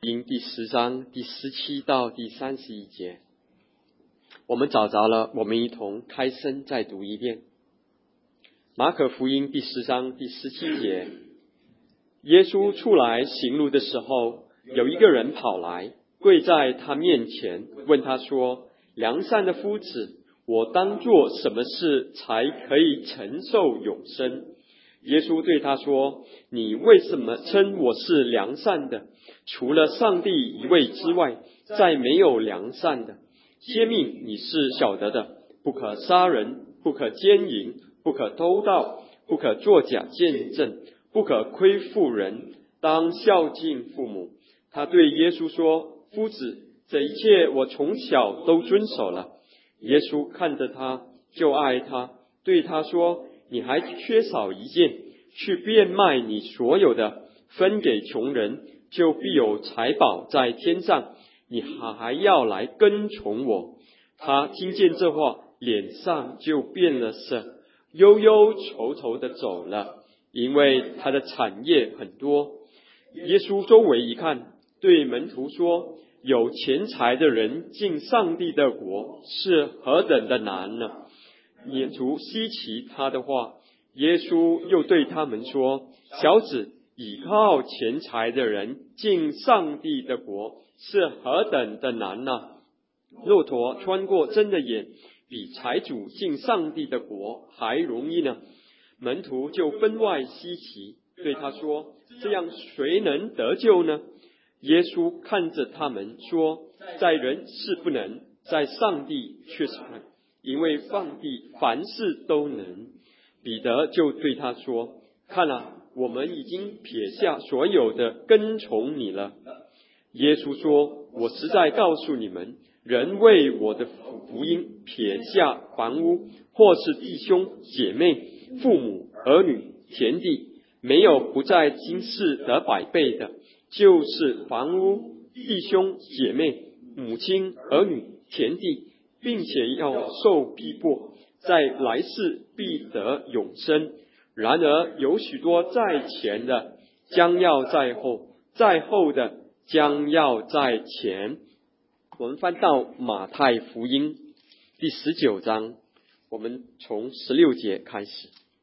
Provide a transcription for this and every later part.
音第10章第17到第31节。我们找着了，我们一同开声再读一遍。马可福音第10章第17节，耶稣出来行路的时候，有一个人跑来，跪在他面前，问他说：良善的夫子，我当做什么事才可以承受永生？耶稣对他说：你为什么称我是良善的？除了上帝一位之外，再没有良善的。诫命你是晓得的，不可杀人，不可奸淫，不可偷盗，不可作假见证，不可亏负人，当孝敬父母。他对耶稣说：夫子，这一切我从小都遵守了。耶稣看着他，就爱他，对他说：你还缺少一件，去变卖你所有的，分给穷人，就必有财宝在天上。你还要来跟从我。他听见这话，脸上就变了色，忧忧愁愁的走了，因为他的产业很多。耶稣周围一看，对门徒说：有钱财的人进上帝的国是何等的难呢？门徒稀奇他的话。耶稣又对他们说：小子，倚靠钱财的人进上帝的国是何等的难呢？骆驼穿过针的眼，比财主进上帝的国还容易呢。门徒就分外稀奇，对他说：这样谁能得救呢？耶稣看着他们说：在人是不能，在上帝却是能，因为上帝凡事都能。彼得就对他说：看啊，我们已经撇下所有的跟从你了。耶稣说：我实在告诉你们，人为我的福音撇下房屋，或是弟兄姐妹、父母、儿女、田地，没有不在今世得100倍的，就是房屋、弟兄姐妹、母亲、儿女、田地，并且要受逼迫，在来世必得永生。然而有许多在前的，将要在后；在后的，将要在前。我们翻到马太福音第19章，我们从16节开始。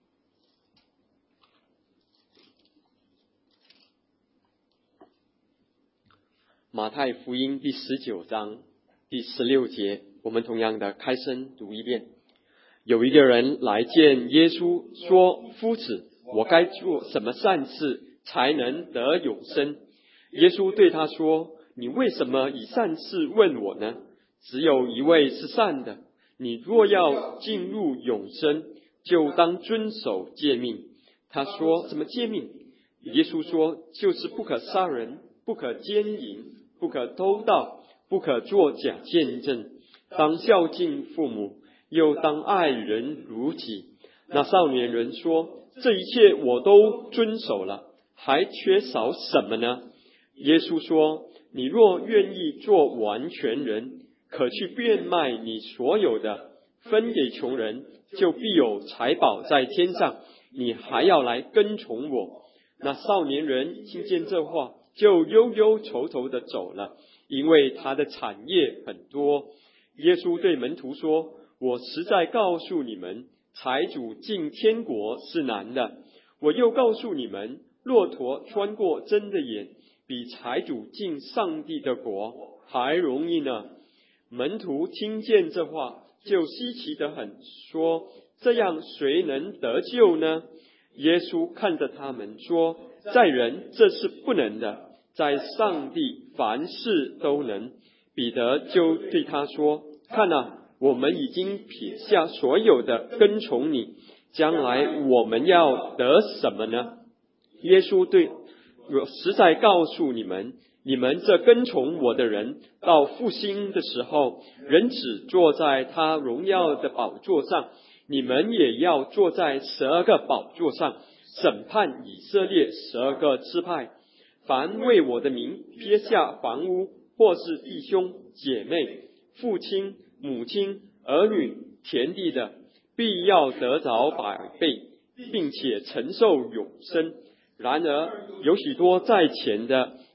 马太福音第19章第16节，我们同样的开声读一遍。有一个人来见耶稣，说：夫子，我该做什么善事才能得永生？耶稣对他说：你为什么以善事问我呢？只有一位是善的，你若要进入永生，就当遵守诫命。他说：什么诫命？耶稣说：就是不可杀人，不可奸淫，不可偷盗，不可作假见证，当孝敬父母，又当爱人如己。那少年人说：这一切我都遵守了，还缺少什么呢？耶稣说：你若愿意做完全人，可去变卖你所有的，分给穷人，就必有财宝在天上。你还要来跟从我。那少年人听见这话，就忧忧愁愁的走了，因为他的产业很多。耶稣对门徒说：我实在告诉你们，财主进天国是难的。我又告诉你们，骆驼穿过针的眼，比财主进上帝的国还容易呢。门徒听见这话，就稀奇得很，说：这样谁能得救呢？耶稣看着他们说：在人这是不能的，在上帝凡事都能。彼得就对他说：看啊，我们已经撇下所有的跟从你，将来我们要得什么呢？耶稣对：我实在告诉你们，你们这跟从我的人，到复兴的时候，人子坐在他荣耀的宝座上，你们也要坐在12个宝座上，审判以色列12个支派。凡为我的名撇下房屋，或是弟兄姐妹、父亲、母亲、儿女、田地的，必要得着100倍，并且承受永生。然而有许多在前的，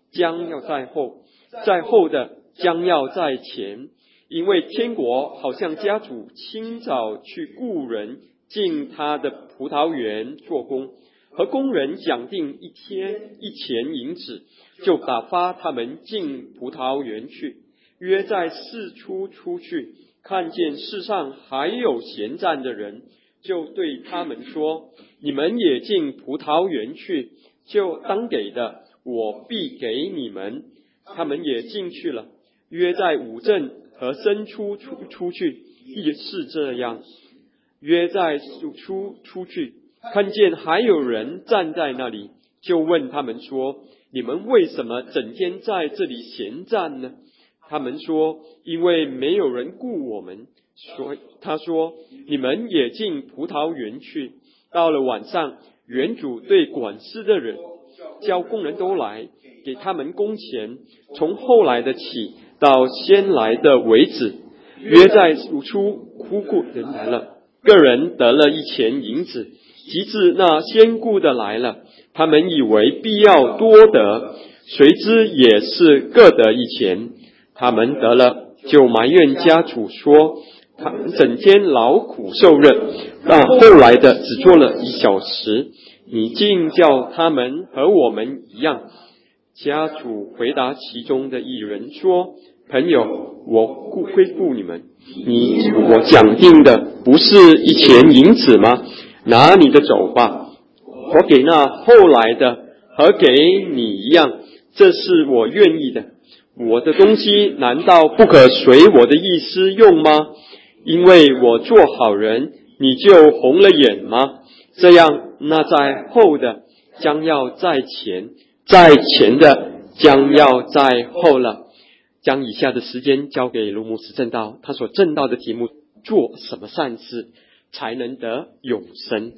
将要在后，在后的将要在前。因为天国好像家主清早去雇人进他的葡萄园做工，和工人讲定1天1钱银子，就打发他们进葡萄园去。约在巳初出去，看见世上还有闲站的人，就对他们说：你们也进葡萄园去，就当给的，我必给你们。他们也进去了。约在午正和申初出去，亦是这样。约在午初出去，看见还有人站在那里，就问他们说：你们为什么整天在这里闲站呢？他们说：因为没有人雇我们。所以他说：你们也进葡萄园去。到了晚上，园主对管事的人叫工人都来，给他们工钱，从后来的起到先来的为止。约在午初，雇人来了，个人得了1钱银子。及至那先雇的来了，他们以为必要多得，谁知也是各得1钱。他们得了，就埋怨家主说：他们整天劳苦受热，但后来的只做了1小时，你竟叫他们和我们一样。家主回答其中的一人说：朋友，我恢复你们，我讲定的不是1钱银子吗？拿你的走吧，我给那后来的和给你一样，这是我愿意的。我的东西难道不可随我的意思用吗？因为我做好人，你就红了眼吗？这样，那在后的将要在前，在前的将要在后了。将以下的时间交给卢牧师证道，他所证道的题目：做什么善事才能得永生？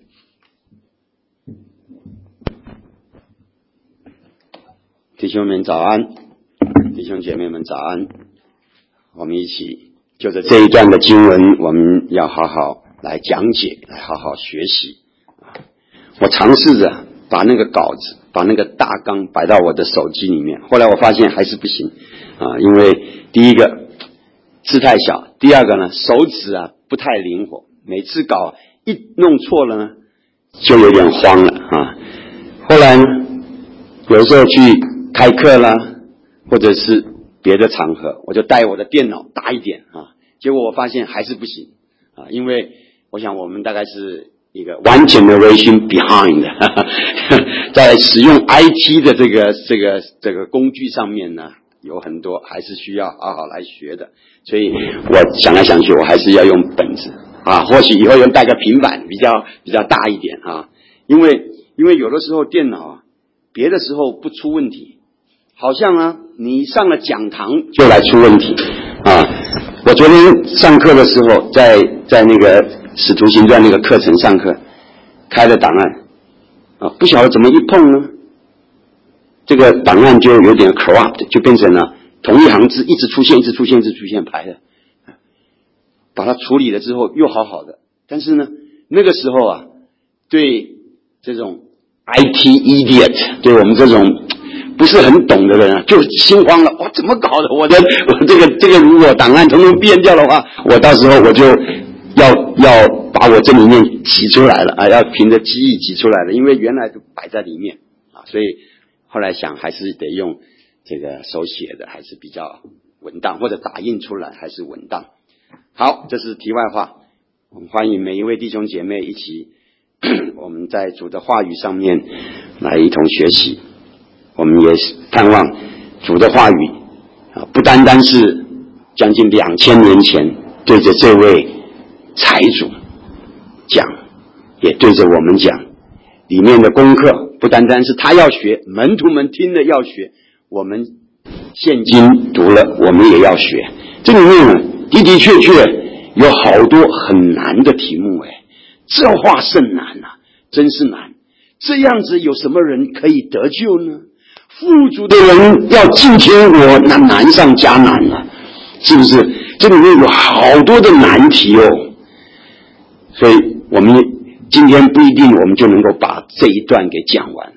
弟兄们早安，弟兄姐妹们早安。我们一起就着这一段的经文，我们要好好来讲解，来好好学习。我尝试着把那个稿子，把那个大纲摆到我的手机里面，后来我发现还是不行因为第一个字太小，第二个呢手指不太灵活，每次稿一弄错了呢就有点慌了后来呢有时候去开课啦，或者是别的场合，我就带我的电脑大一点结果我发现还是不行因为我想我们大概是一个 one generation behind 在使用 IT 的这个工具上面呢，有很多还是需要好好来学的，所以我想来想去，我还是要用本子或许以后用带个平板比较大一点因为有的时候电脑别的时候不出问题，好像你上了讲堂就来出问题我昨天上课的时候，在那个使徒行传那个课程上课，开了档案不晓得怎么一碰呢，这个档案就有点 corrupt， 就变成了同一行字一直出现排的，把它处理了之后又好好的，但是呢那个时候对这种 IT idiot， 对我们这种不是很懂的人就心慌了，哇，怎么搞的？我这个如果档案统统变掉的话，我到时候我就要把我这里面挤出来了要凭着记忆挤出来了，因为原来都摆在里面所以后来想还是得用这个手写的，还是比较稳当，或者打印出来还是稳当。好，这是题外话。我们欢迎每一位弟兄姐妹一起我们在主的话语上面来一同学习。我们也盼望主的话语不单单是将近2000年前对着这位财主讲，也对着我们讲，里面的功课不单单是他要学，门徒们听了要学，我们现今读了我们也要学。这里面的的确确有好多很难的题目这话甚难真是难。这样子有什么人可以得救呢？富足的人要进天国，那难上加难了，是不是？这里面有好多的难题所以我们今天不一定我们就能够把这一段给讲完，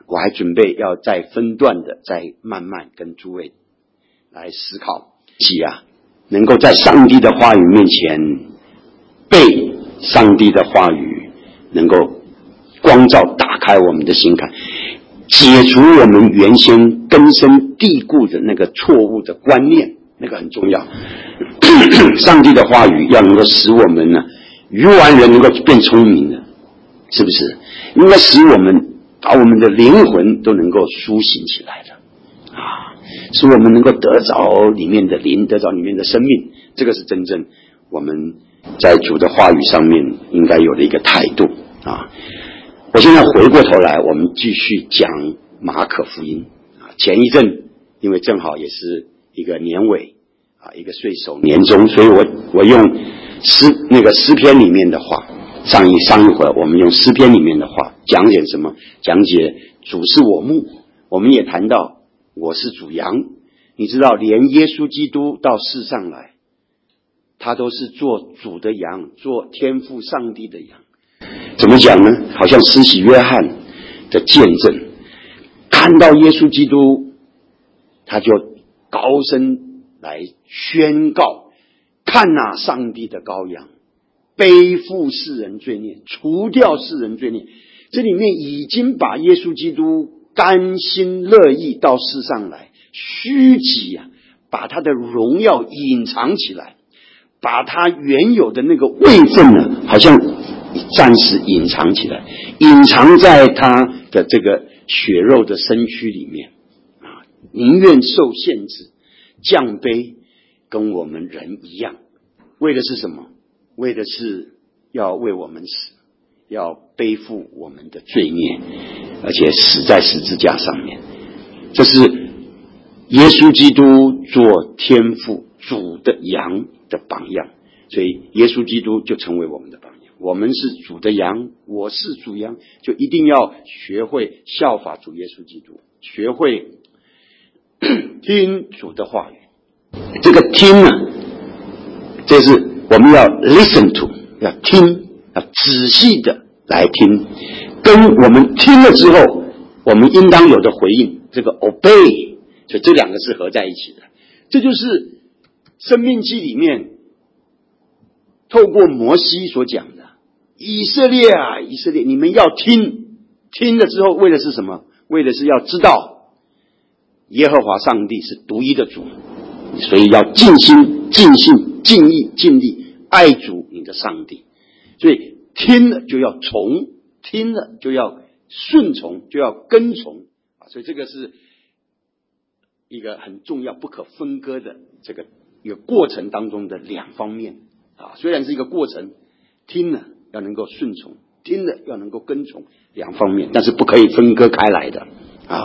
我还准备要再分段的再慢慢跟诸位来思考，能够在上帝的话语面前被上帝的话语能够光照打开我们的心坎，解除我们原先根深蒂固的那个错误的观念，那个很重要。上帝的话语要能够使我们呢愚顽人能够变聪明的，是不是？应该使我们把我们的灵魂都能够苏醒起来的使我们能够得着里面的灵，得着里面的生命。这个是真正我们在主的话语上面应该有的一个态度我现在回过头来，我们继续讲马可福音前一阵因为正好也是一个年尾一个岁首年终，所以我用诗篇里面的话，上一回我们用诗篇里面的话讲解什么？讲解主是我牧，我们也谈到我是主羊。你知道连耶稣基督到世上来，他都是做主的羊，做天父上帝的羊。怎么讲呢？好像施洗约翰的见证，看到耶稣基督，他就高声来宣告，看上帝的羔羊，背负世人罪孽，除掉世人罪孽。这里面已经把耶稣基督甘心乐意到世上来，虚己把他的荣耀隐藏起来，把他原有的那个位分呢，好像暂时隐藏起来，隐藏在他的这个血肉的身躯里面宁愿受限制，降卑，跟我们人一样。为的是什么？为的是要为我们死，要背负我们的罪孽，而且死在十字架上面。这是耶稣基督做天父主的羊的榜样，所以耶稣基督就成为我们的榜样。我们是主的羊，我是主羊，就一定要学会效法主耶稣基督，学会听主的话语。这个听呢，这是我们要 listen to， 要听，要仔细的来听，跟我们听了之后我们应当有的回应，这个 obey， 所以这两个是合在一起的。这就是申命记里面透过摩西所讲的，以色列啊，以色列，你们要听，听了之后为的是什么？为的是要知道耶和华上帝是独一的主，所以要尽心尽性尽意尽力爱主你的上帝。所以听了就要从，听了就要顺从，就要跟从所以这个是一个很重要不可分割的这个一个过程当中的两方面虽然是一个过程，听了要能够顺从，听了要能够跟从，两方面，但是不可以分割开来的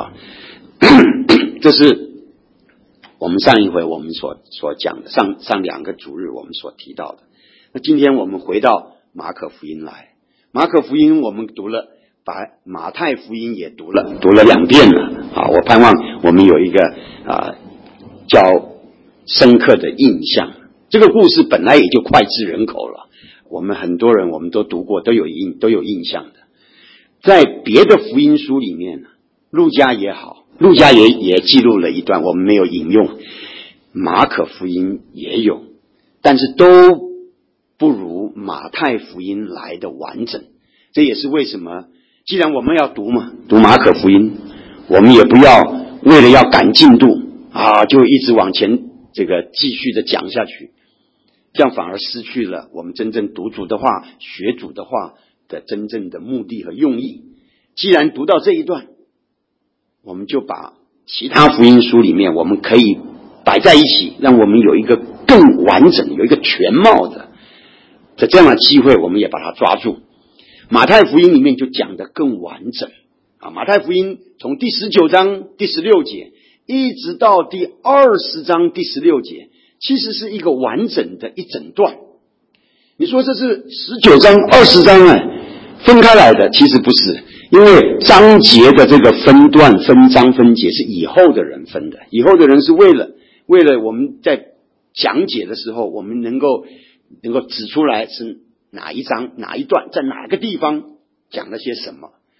这是我们上一回我们所讲的，上两个主日我们所提到的。那今天我们回到马可福音来，马可福音我们读了，把马太福音也读了2遍了我盼望我们有一个较深刻的印象。这个故事本来也就脍炙人口了，我们很多人我们都读过，都有印象的。在别的福音书里面，路加也好，路加也记录了一段，我们没有引用，马可福音也有，但是都不如马太福音来的完整。这也是为什么既然我们要读马可福音，我们也不要为了要赶进度就一直往前这个继续的讲下去，这样反而失去了我们真正读主的话，学主的话的真正的目的和用意。既然读到这一段，我们就把其他福音书里面我们可以摆在一起，让我们有一个更完整，有一个全貌的这样的机会，我们也把它抓住。马太福音里面就讲得更完整马太福音从第19章第16节一直到第20章第16节，其实是一个完整的一整段。你说这是19章20章分开来的，其实不是，因为章节的这个分段分章分节是以后的人分的，以后的人是为了我们在讲解的时候我们能够指出来是哪一章哪一段在哪个地方讲了些什么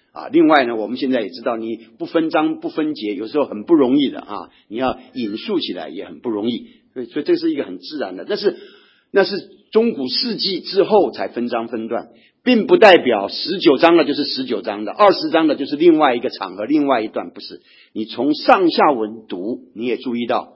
另外呢，我们现在也知道，你不分章不分节，有时候很不容易的你要引述起来也很不容易，所以这是一个很自然的。那是中古世纪之后才分章分段，并不代表19章的就是19章的，20章的就是另外一个场合另外一段，不是。你从上下文读，你也注意到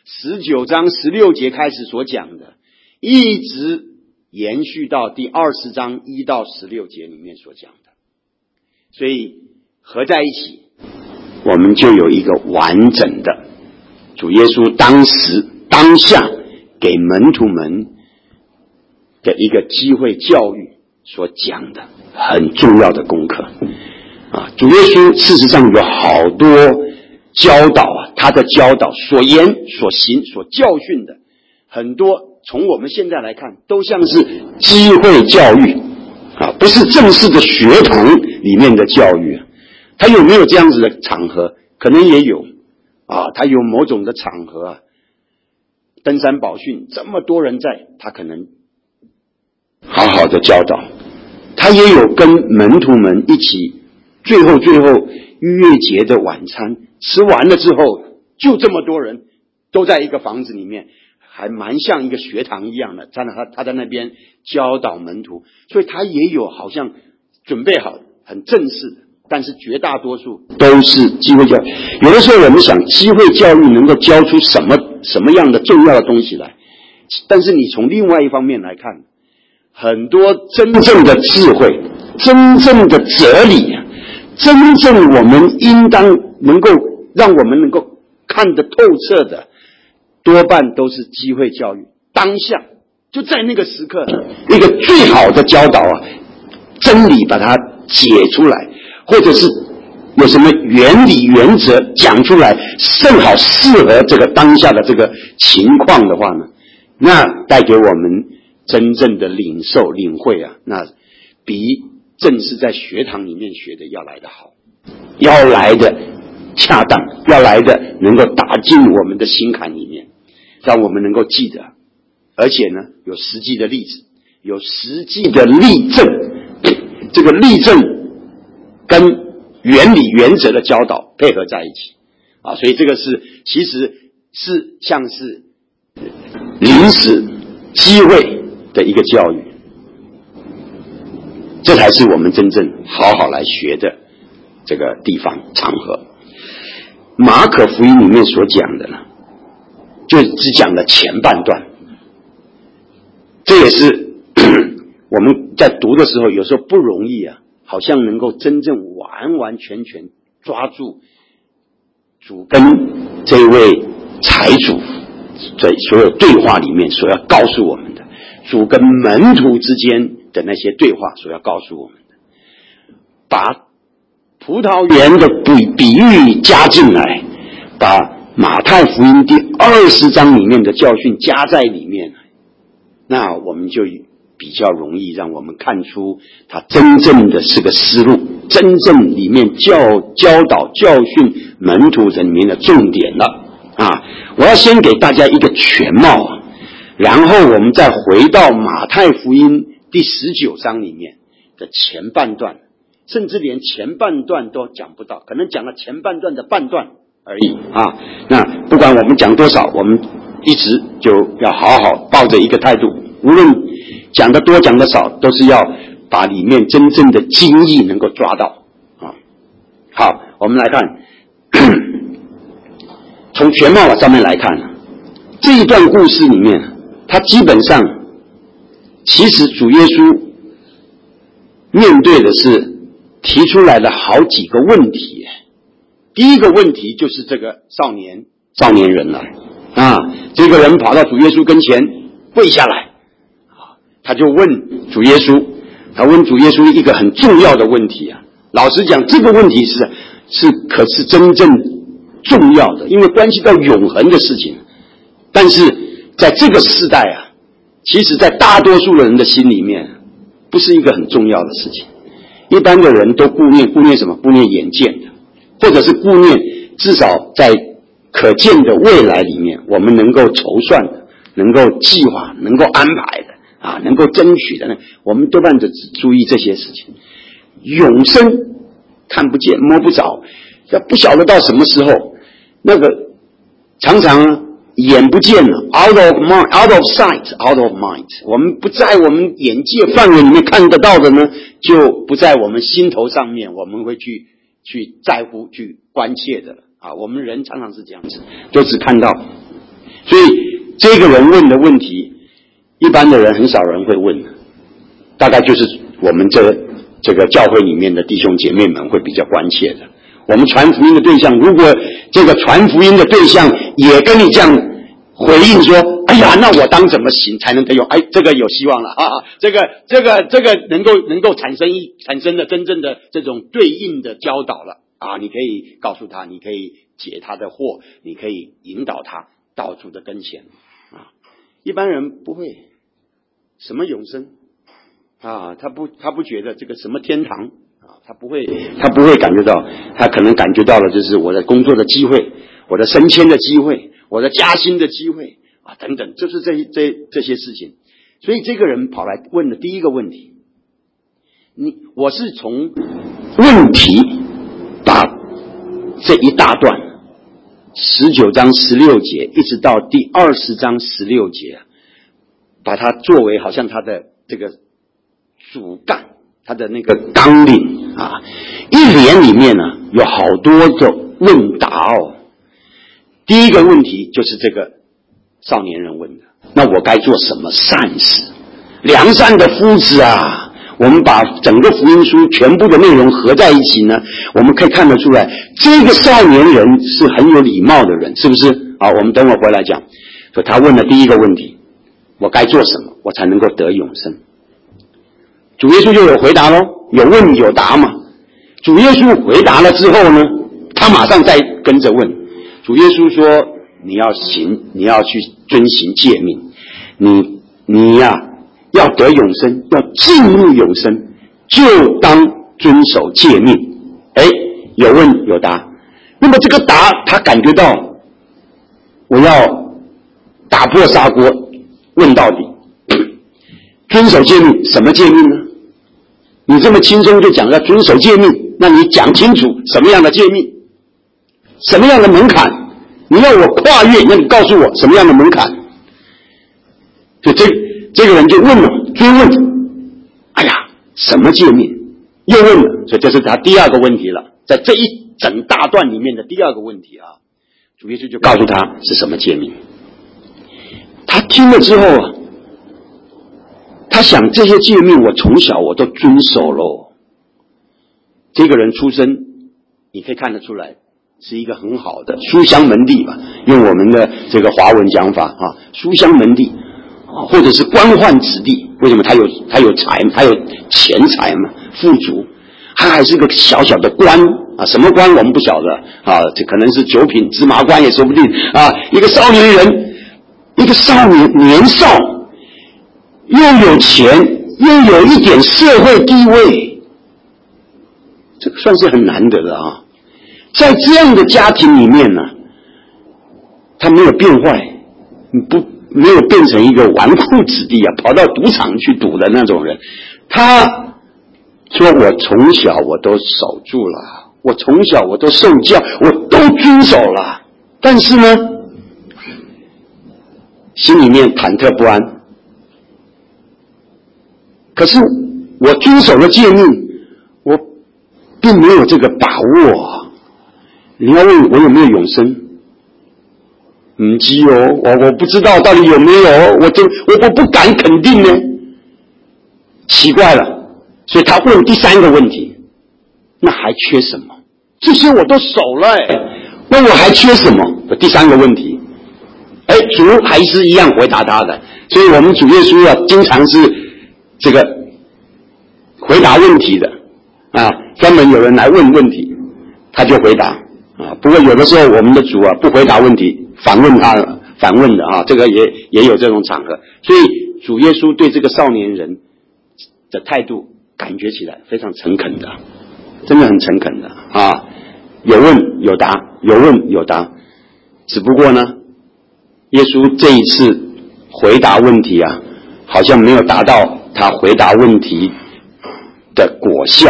19章16节开始所讲的，一直延续到第20章1到16节里面所讲的，所以合在一起，我们就有一个完整的主耶稣当时当下给门徒们的一个机会教育所讲的很重要的功课主耶稣事实上有好多教导他的教导所言所行所教训的很多，从我们现在来看都像是机会教育不是正式的学堂里面的教育他有没有这样子的场合？可能也有他有某种的场合登山宝训这么多人在，他可能好好的教导，他也有跟门徒们一起最后逾越节的晚餐吃完了之后，就这么多人都在一个房子里面，还蛮像一个学堂一样的，他在那边教导门徒，所以他也有好像准备好很正式的，但是绝大多数都是机会教育。有的时候我们想机会教育能够教出什么样的重要的东西来，但是你从另外一方面来看，很多真正的智慧真正的哲理真正我们应当能够让我们能够看得透彻的，多半都是机会教育，当下就在那个时刻一个最好的教导真理把它解出来，或者是有什么原理原则讲出来，正好适合这个当下的这个情况的话呢，那带给我们真正的领受领会那比正是在学堂里面学的要来的好，要来的恰当，要来的能够打进我们的心坎里面，让我们能够记得，而且呢有实际的例子，有实际的例证，这个例证跟原理原则的教导配合在一起所以这个其实是像是临时机会的一个教育，这才是我们真正好好来学的这个地方场合。马可福音里面所讲的呢，就只讲了前半段，这也是我们在读的时候有时候不容易好像能够真正完完全全抓住主跟这位财主在所有对话里面所要告诉我们的，主跟门徒之间的那些对话所要告诉我们的，把葡萄园的比喻加进来，把马太福音第20章里面的教训加在里面，那我们就比较容易让我们看出他真正的是个思路，真正里面教导教训门徒人里面的重点了我要先给大家一个全貌然后我们再回到马太福音第19章里面的前半段，甚至连前半段都讲不到，可能讲了前半段的半段而已那不管我们讲多少，我们一直就要好好抱着一个态度，无论讲得多讲得少，都是要把里面真正的精义能够抓到好，我们来看从全貌上面来看这一段故事里面，它基本上其实主耶稣面对的是提出来了好几个问题。第一个问题就是这个少年人了这个人跑到主耶稣跟前跪下来他就问主耶稣，他问主耶稣一个很重要的问题老实讲，这个问题可是真正重要的，因为关系到永恒的事情。但是在这个世代其实在大多数的人的心里面不是一个很重要的事情。一般的人都顾念什么？顾念眼见的，或者是顾念至少在可见的未来里面我们能够筹算的，能够计划，能够安排的能够争取的呢，我们多半只注意这些事情。永生看不见摸不着，不晓得到什么时候，那个常常眼不见了 ，out of mind, out of sight, out of mind。我们不在我们眼界范围里面看得到的呢，就不在我们心头上面，我们会去在乎、去关切的啊。我们人常常是这样子，就只看到。所以这个人问的问题，一般的人很少人会问，大概就是我们这个教会里面的弟兄姐妹们会比较关切的。我们传福音的对象，如果这个传福音的对象也跟你这样回应说，哎呀，那我当怎么行才能得用？哎，这个有希望了啊！这个能够产生的真正的这种对应的教导了啊！你可以告诉他，你可以解他的惑，你可以引导他到主的跟前啊。一般人不会，什么永生啊，他不觉得这个什么天堂啊，他不会感觉到，他可能感觉到了就是我的工作的机会，我的升迁的机会，我的加薪的机会啊，等等，就是这些事情。所以这个人跑来问的第一个问题，我是从问题把这一大段19章16节一直到第20章16节，把它作为好像他的这个主干，他的那个纲领啊，一连里面呢有好多的问答哦。第一个问题就是这个少年人问的，那我该做什么善事？良善的夫子啊，我们把整个福音书全部的内容合在一起呢，我们可以看得出来，这个少年人是很有礼貌的人，是不是？好，我们等会回来讲。所以他问的第一个问题，我该做什么，我才能够得永生？主耶稣就有回答咯，有问有答嘛。主耶稣回答了之后呢，他马上再跟着问。主耶稣说，你要去遵行诫命，你要得永生，要进入永生，就当遵守诫命。有问有答。那么这个答，他感觉到我要打破砂锅问到底。遵守诫命，什么诫命呢？你这么轻松就讲要遵守诫命，那你讲清楚什么样的诫命，什么样的门槛，你要我跨越，那你告诉我什么样的门槛。就这个人就问了，追问，哎呀，什么诫命？又问了，所以这是他第二个问题了，在这一整大段里面的第二个问题啊，主耶稣就告诉他是什么诫命。他听了之后啊，他想这些诫命我从小我都遵守咯。这个人出身你可以看得出来是一个很好的书香门第吧，用我们的这个华文讲法啊，书香门第或者是官宦子弟。为什么他有钱财嘛，富足，他还是个小小的官啊，什么官我们不晓得啊，这可能是九品芝麻官也说不定啊。一个少年人，一个少年少，又有钱，又有一点社会地位，这个算是很难得的啊。在这样的家庭里面呢，他没有变坏，没有变成一个纨绔子弟啊，跑到赌场去赌的那种人。他说我从小我都守住了，我从小我都受教，我都遵守了，但是呢，心里面忐忑不安。可是我遵守了诫命，我并没有这个把握。你要问我有没有永生？不知哦，我不知道到底有没有，我不敢肯定呢。奇怪了，所以他问第三个问题，那还缺什么？这些我都守了那我还缺什么？第三个问题，主还是一样回答他的。所以我们主耶稣啊，经常是这个回答问题的啊，专门有人来问问题，他就回答啊。不过有的时候我们的主啊不回答问题，反问的啊，这个也有这种场合。所以主耶稣对这个少年人的态度感觉起来非常诚恳的，真的很诚恳的啊，有问有答，有问有答。只不过呢，耶稣这一次回答问题啊，好像没有达到他回答问题的果效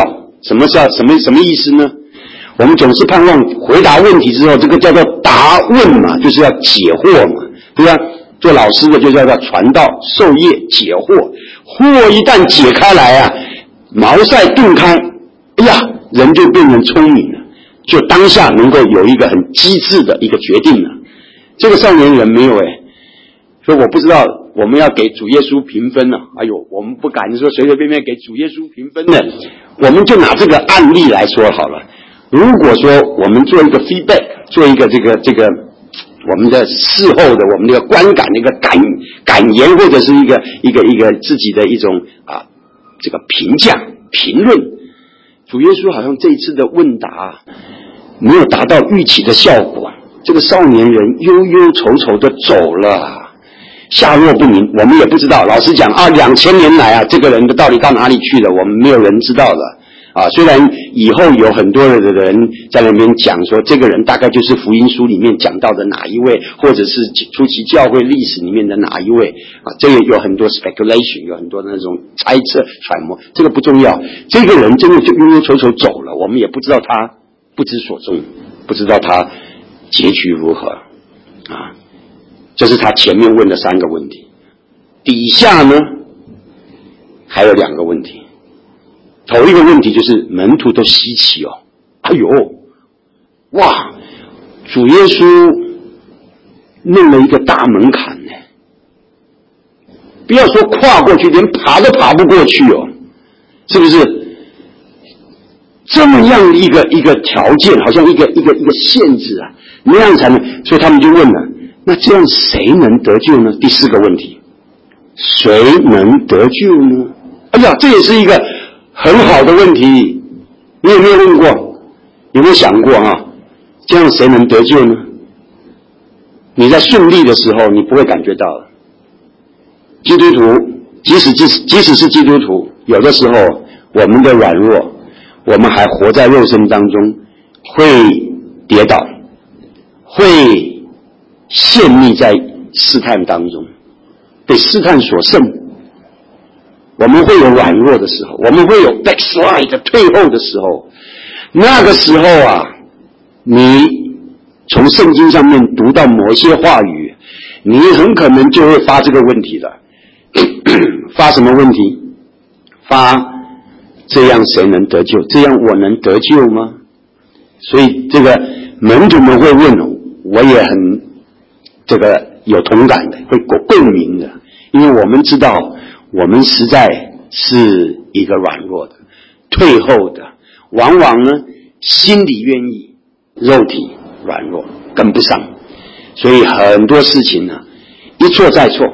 什么意思呢？我们总是盼望回答问题之后，这个叫做答问嘛，就是要解惑嘛，对吧？做老师的就叫做传道授业解惑，惑一旦解开来啊，茅塞顿开，哎呀，人就变成聪明了，就当下能够有一个很机智的一个决定了。这个少年人没有所以我不知道我们要给主耶稣评分了。哎呦，我们不敢说随随便便给主耶稣评分的，我们就拿这个案例来说好了。如果说我们做一个 feedback， 做一个这个我们的事后的我们的观感的一个感言，或者是一个自己的一种这个评价评论，主耶稣好像这一次的问答没有达到预期的效果，这个少年人忧忧愁愁的走了，下落不明，我们也不知道。老实讲2000年来这个人的到底到哪里去了，我们没有人知道的。虽然以后有很多的人在那边讲说这个人大概就是福音书里面讲到的哪一位，或者是初期教会历史里面的哪一位这个有很多 speculation， 有很多那种猜测揣摩，这个不重要。这个人真的就忧忧愁愁走了，我们也不知道他不知所终，不知道他结局如何这是他前面问的3个问题。底下呢还有2个问题。头一个问题就是门徒都稀奇哎呦，哇，主耶稣弄了一个大门槛呢，不要说跨过去，连爬都爬不过去是不是？这么样一个条件，好像一个限制那样才能，所以他们就问了，那这样谁能得救呢？第4个问题，谁能得救呢？哎呀，这也是一个很好的问题，你有没有问过？有没有想过这样谁能得救呢？你在顺利的时候你不会感觉到的。基督徒即使是基督徒，有的时候我们的软弱，我们还活在肉身当中，会跌倒，会陷溺在试探当中，被试探所胜。我们会有软弱的时候，我们会有 backslide 退后的时候，那个时候你从圣经上面读到某些话语，你很可能就会发这个问题了。发什么问题？发这样谁能得救？这样我能得救吗？所以这个门徒们会问，我也很这个有同感的，会共鸣的，因为我们知道我们实在是一个软弱的、退后的，往往呢心里愿意，肉体软弱跟不上，所以很多事情呢一错再错。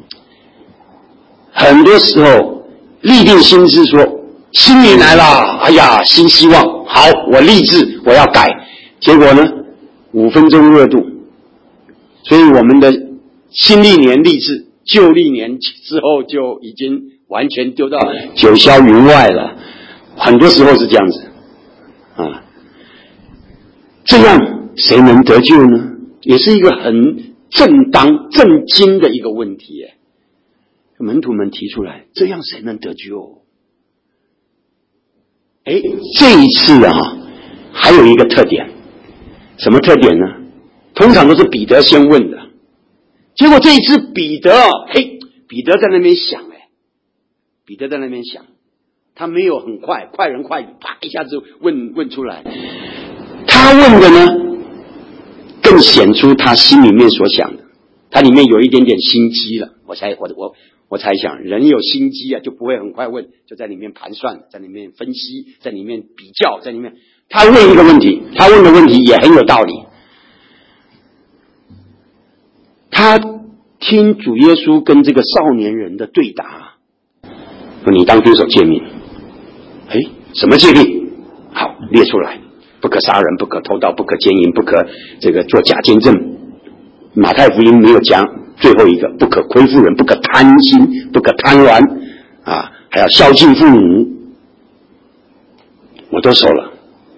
很多时候立定心志说新年来了，哎呀新希望，好我立志我要改，结果呢5分钟热度，所以我们的新历年立志旧历年之后就已经完全丢到九霄云外了，很多时候是这样子这样谁能得救呢？也是一个很正当正经的一个问题门徒们提出来，这样谁能得救？这一次还有一个特点，什么特点呢？通常都是彼得先问的，结果这一次彼得在那边想彼得在那边想，他没有很快人快语，啪一下子问出来。他问的呢，更显出他心里面所想的，他里面有一点点心机了。我猜想，人有心机就不会很快问，就在里面盘算，在里面分析，在里面比较，在里面。他问一个问题，他问的问题也很有道理。他听主耶稣跟这个少年人的对答，说你当遵守诫命。什么诫命？好，列出来，不可杀人，不可偷盗，不可奸淫，不可这个做假见证。马太福音没有讲最后一个，不可亏负人，不可贪心，不可贪婪还要孝敬父母。我都守了，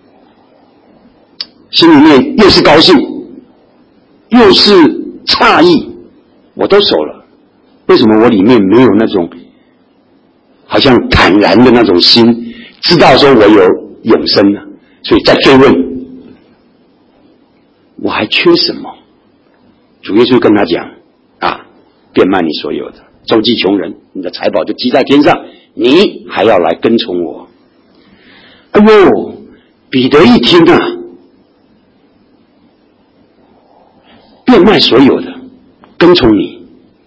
心里面又是高兴又是诧异，我都守了，为什么我里面没有那种好像坦然的那种心， 知道说我有永生了，所以再追问，我还缺什么？主耶稣跟他讲啊，变卖你所有的，周济穷人，你的财宝就积在天上，你还要来跟从我。哎呦，彼得一听啊，变卖所有的跟从你。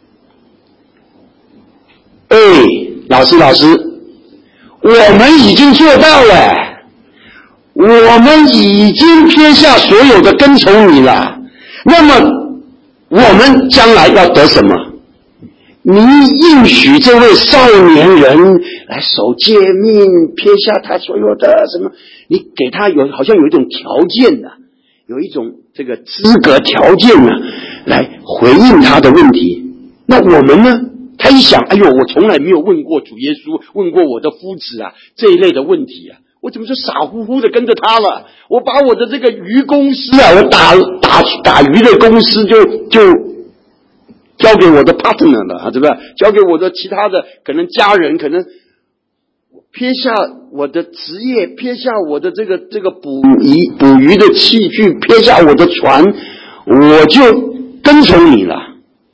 哎，老师，我们已经做到了，我们已经撇下所有的跟从你了，那么我们将来要得什么？你应许这位少年人来守诫命，撇下他所有的什么？你给他好像有一种条件的，有一种这个资格条件呢，来回应他的问题。那我们呢？他一想，哎呦，我从来没有问过主耶稣，问过我的夫子啊这一类的问题啊，我怎么就傻乎乎的跟着他了？我把我的这个鱼公司啊，我打鱼的公司就交给我的 partner 了，对吧？交给我的其他的可能家人，可能撇下我的职业，撇下我的这个捕鱼的器具，撇下我的船，我就跟从你了。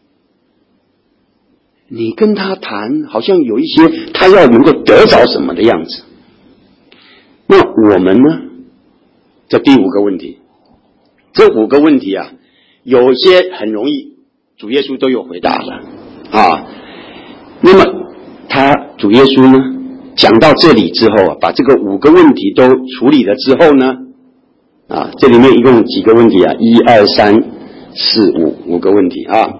你跟他谈，好像有一些他要能够得着什么的样子。那我们呢？这第五个问题，这5个问题啊，有些很容易，主耶稣都有回答了啊。那么主耶稣呢，讲到这里之后啊，把这个5个问题都处理了之后呢，啊，这里面一共几个问题啊？1、2、3、4、5个问题啊。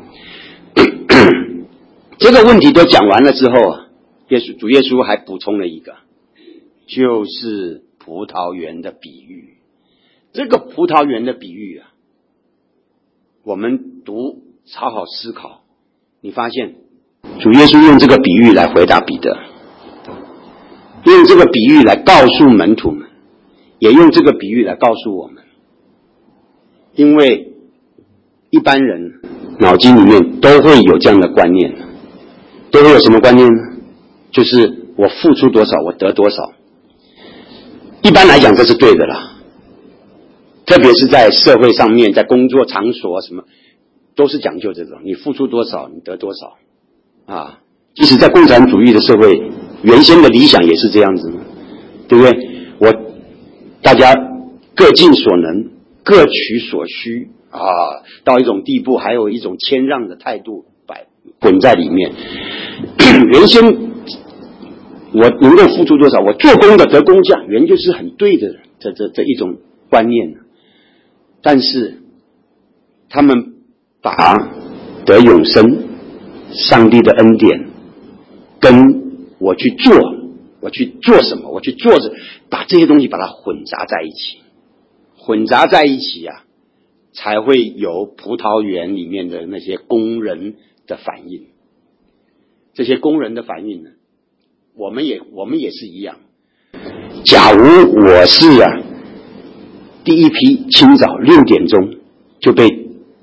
这个问题都讲完了之后啊，主耶稣还补充了一个，就是葡萄园的比喻。这个葡萄园的比喻啊，我们好好思考，你发现主耶稣用这个比喻来回答彼得，用这个比喻来告诉门徒们，也用这个比喻来告诉我们。因为一般人脑筋里面都会有这样的观念，都会有什么观念呢？就是我付出多少，我得多少。一般来讲，这是对的啦。特别是在社会上面，在工作场所什么，都是讲究这种，你付出多少，你得多少啊。即使在共产主义的社会，原先的理想也是这样子嘛，对不对？大家各尽所能，各取所需啊，到一种地步，还有一种谦让的态度混在里面。原先我能够付出多少，我做工的得工价，原就是很对的这一种观念。但是他们把得永生、上帝的恩典跟我去做什么，把这些东西把它混杂在一起啊，才会有葡萄园里面的那些工人的反应。这些工人的反应呢，我们也是一样。假如我是第一批清早6点钟就被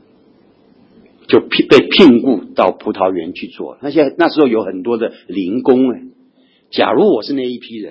聘雇到葡萄园去做，那时候有很多的零工假如我是那一批人，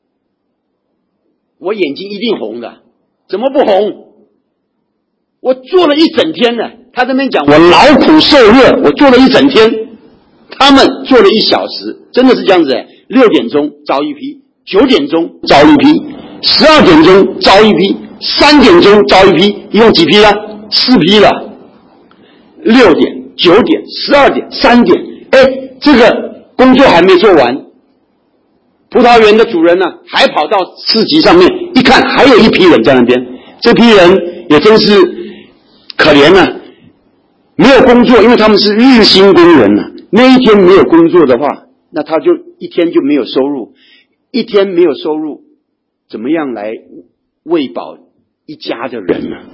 我眼睛一定红的。怎么不红？我做了一整天呢。他这边讲我劳苦受热，我做了一整天，他们做了1小时，真的是这样子6点钟招一批，9点钟招一批，12点钟招一批，3点钟招一批，一共几批了？4批了。6点、9点、12点、3点，这个工作还没做完，葡萄园的主人呢，还跑到市集上面一看，还有一批人在那边。这批人也真是可怜啊，没有工作，因为他们是日薪工人啊。那一天没有工作的话，那他就一天就没有收入，一天没有收入，怎么样来喂饱一家的人呢？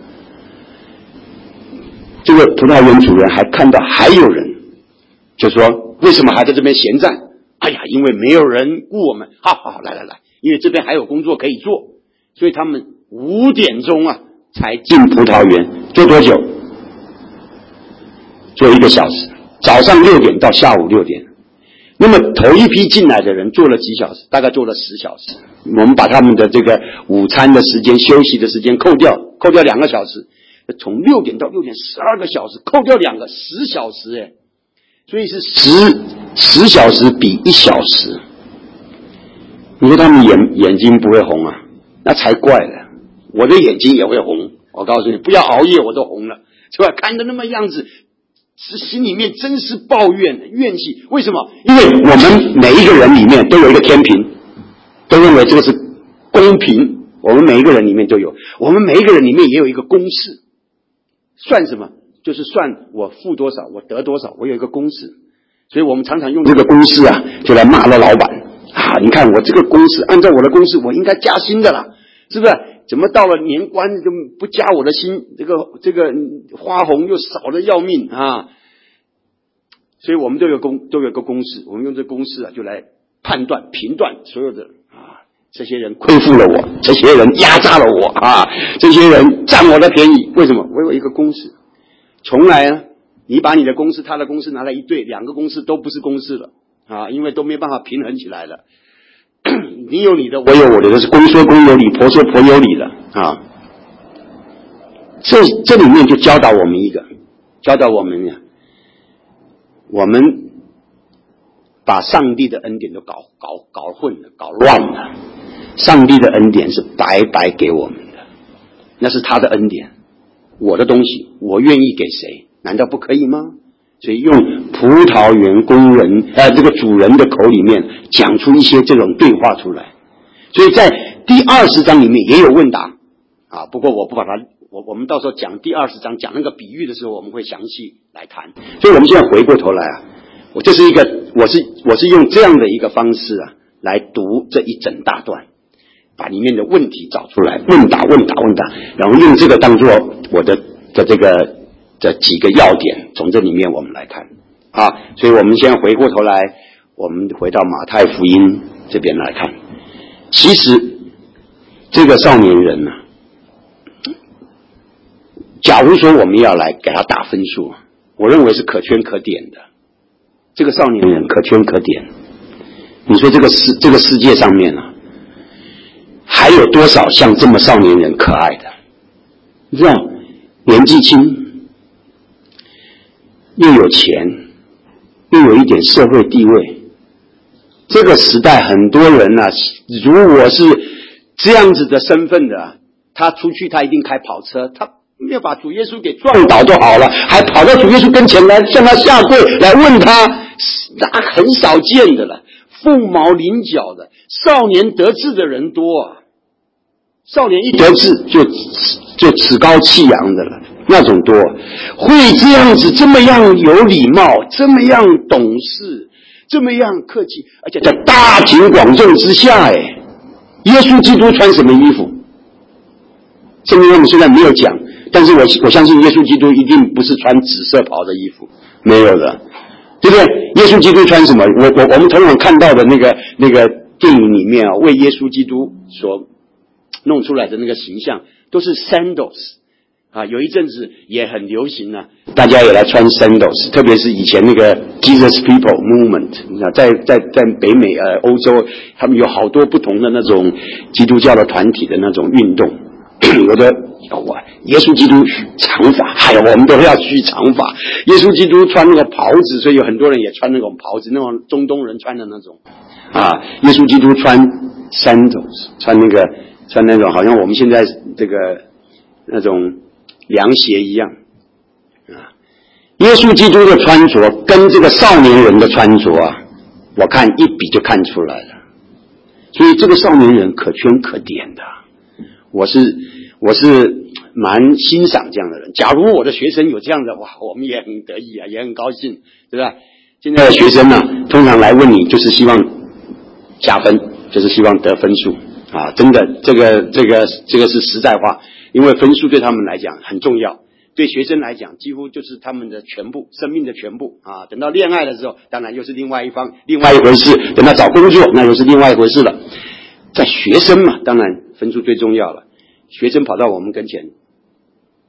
这个葡萄园主人还看到还有人，就说为什么还在这边闲站？哎呀，因为没有人雇我们。好，来，因为这边还有工作可以做，所以他们5点钟才进葡萄园。做多久？做1个小时，早上6点到下午6点。 那么头一批进来的人做了几小时，大概做了10小时。我们把他们的这个午餐的时间、休息的时间扣掉2个小时，从6点到6点12个小时，扣掉2个10小时所以是10小时比1小时。你说他们眼睛不会红啊？那才怪了，我的眼睛也会红。我告诉你，不要熬夜我都红了，是吧？看的那么样子，是心里面真是抱怨怨气。为什么？因为我们每一个人里面都有一个天平，都认为这个是公平。我们每一个人里面都有，我们每一个人里面也有一个公式，算什么？就是算我付多少，我得多少，我有一个公式。所以我们常常用这个公式啊，就来骂了老板啊！你看我这个公式，按照我的公式，我应该加薪的啦，是不是？怎么到了年关就不加我的薪？这个花红又少得要命啊！所以我们都有个公式，我们用这个公式啊，就来判断、评断所有的这些人亏负了我，这些人压榨了我啊，这些人占我的便宜。为什么？我有一个公式。从来你把你的公式、他的公式拿来一对，2个公式都不是公式了啊，因为都没办法平衡起来了。你有你的，我有我的，这是公说公有理，婆说婆有理了啊。这里面就教导我们我们把上帝的恩典都搞混了，搞乱了。上帝的恩典是白白给我们的，那是他的恩典。我的东西，我愿意给谁，难道不可以吗？所以用葡萄园工人这个主人的口里面讲出一些这种对话出来。所以在第20章里面也有问答啊，不过我不把它，我们到时候讲第20章讲那个比喻的时候，我们会详细来谈。所以我们现在回过头来我是用这样的一个方式来读这一整大段，把里面的问题找出来，问答，然后用这个当作我的这几个要点，从这里面我们来看所以我们先回过头来，我们回到马太福音这边来看。其实这个少年人假如说我们要来给他打分数，我认为是可圈可点的。这个少年人可圈可点。你说这个世界上面还有多少像这么少年人可爱的？你知道，年纪轻，又有钱，又有一点社会地位。这个时代很多人如果是这样子的身份的，他出去他一定开跑车，他没有把主耶稣给撞倒就好了，还跑到主耶稣跟前来向他下跪来问他，那很少见的了。凤毛麟角的，少年得志的人多少年一得志就趾高气扬的了，那种多。会这样子这么样有礼貌，这么样懂事，这么样客气，而且在大庭广众之下耶稣基督穿什么衣服？圣经我们虽然没有讲，但是我相信耶稣基督一定不是穿紫色袍的衣服，没有的，对不对？耶稣基督穿什么？我们通常看到的那个电影里面为耶稣基督所弄出来的那个形象都是 sandals有一阵子也很流行大家也来穿 sandals， 特别是以前那个 Jesus People Movement， 在北美欧洲，他们有好多不同的那种基督教的团体的那种运动，有的耶稣基督长发，我们都要去长发。耶稣基督穿那个袍子，所以有很多人也穿那种袍子，那种中东人穿的那种耶稣基督穿 sandals， 穿那种好像我们现在这个那种凉鞋一样耶稣基督的穿着跟这个少年人的穿着我看一比就看出来了。所以这个少年人可圈可点的，我是蛮欣赏这样的人。假如我的学生有这样的我们也很得意也很高兴，对吧？现在的学生通常来问你就是希望加分，就是希望得分数真的这个是实在话，因为分数对他们来讲很重要，对学生来讲几乎就是他们的全部，生命的全部等到恋爱的时候当然又是另外一回事，等到找工作那又是另外一回事了。在学生嘛，当然分数最重要了。学生跑到我们跟前